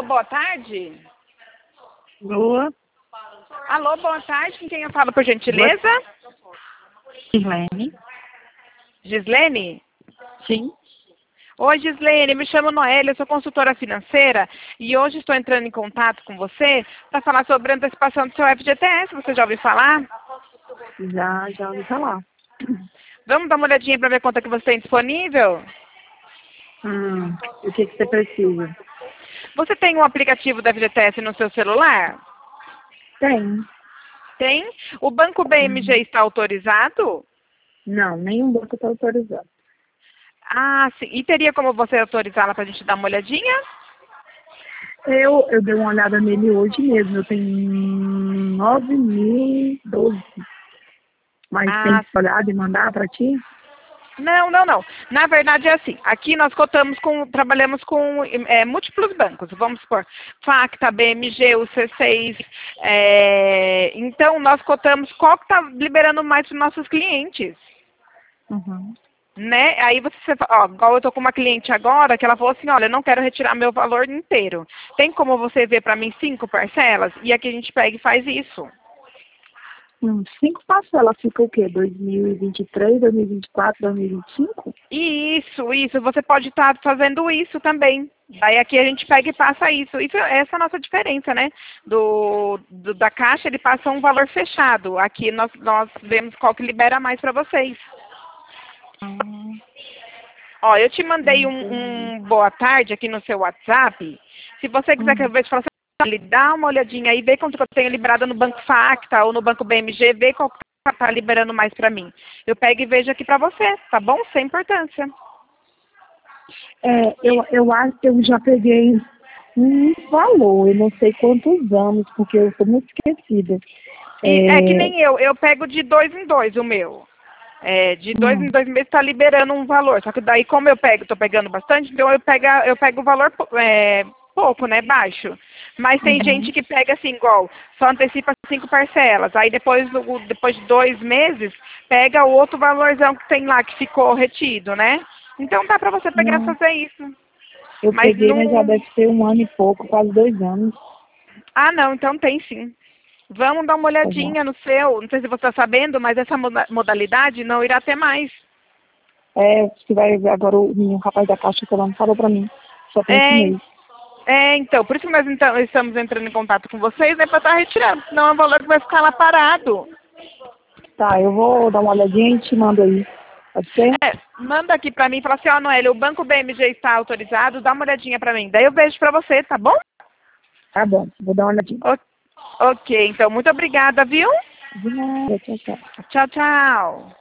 Alô, boa tarde. Boa. Alô, boa tarde. Com quem eu falo, por gentileza? Gislene. Gislene? Sim. Oi, Gislene, me chamo Noélia, eu sou consultora financeira e hoje estou entrando em contato com você para falar sobre a antecipação do seu FGTS. Você já ouviu falar? Já ouvi falar. Vamos dar uma olhadinha para ver quanto é que você tem disponível? O que você precisa? Você tem um aplicativo da FGTS no seu celular? Tem. Tem? O Banco BMG está autorizado? Não, nenhum banco está autorizado. Ah, sim. E teria como você autorizá-la para a gente dar uma olhadinha? Eu dei uma olhada nele hoje mesmo. Eu tenho 9.012. Mas tem Ah, que olhar e mandar para ti? não. Na verdade é assim, aqui nós trabalhamos com múltiplos bancos, vamos supor, Facta, BMG, o C6, então nós cotamos qual que está liberando mais para os nossos clientes, Uhum. né? Aí você, ó, igual eu estou com uma cliente agora, que ela falou assim, olha, eu não quero retirar meu valor inteiro, tem como você ver para mim 5 parcelas? E aqui a gente pega e faz isso. 5 parcelas fica o quê? 2023, 2024, 2025? Isso. Você pode estar fazendo isso também. Daí aqui a gente pega e passa isso. Essa é a nossa diferença, né? Da Caixa, ele passa um valor fechado. Aqui nós vemos qual que libera mais para vocês. Ah, Ó, eu te mandei entendi. um boa tarde aqui no seu WhatsApp. Se você quiser que eu veja, fala assim, dá uma olhadinha aí, vê quanto que eu tenho liberado no Banco Facta ou no Banco BMG, vê qual que tá liberando mais para mim. Eu pego e vejo aqui para você, tá bom? Sem importância. Eu acho que eu já peguei um valor, eu não sei quantos anos, porque eu sou muito esquecida. E é que É, nem eu pego de 2 em 2 o meu. De 2 em hum, 2 meses está liberando um valor. Só que daí, como estou pegando bastante, então eu pego o valor pouco, né? Baixo. Mas tem gente uhum, que pega assim, igual, só antecipa 5 parcelas. Aí depois de 2 meses, pega o outro valorzão que tem lá que ficou retido, né? Então dá para você pegar e hum. fazer isso. Eu Mas peguei, mas já não. deve ter 1 ano e pouco, quase 2 anos. Ah, não, então tem sim. Vamos dar uma Tá bom. olhadinha no seu. Não sei se você está sabendo, mas essa modalidade não irá ter mais. Que vai ver agora o rapaz da Caixa falando, falou pra mim. Só tem esse É, mês. então, por isso que nós estamos entrando em contato com vocês, para estar retirando, senão é um valor que vai ficar lá parado. Tá, eu vou dar uma olhadinha e te mando aí. Pode ser? Manda aqui para mim e fala assim, ó, Noélia, o Banco BMG está autorizado, dá uma olhadinha para mim. Daí eu vejo para você, tá bom? Tá bom, vou dar uma olhadinha. Ok, então, muito obrigada, viu? De nada, tchau, tchau. Tchau, tchau.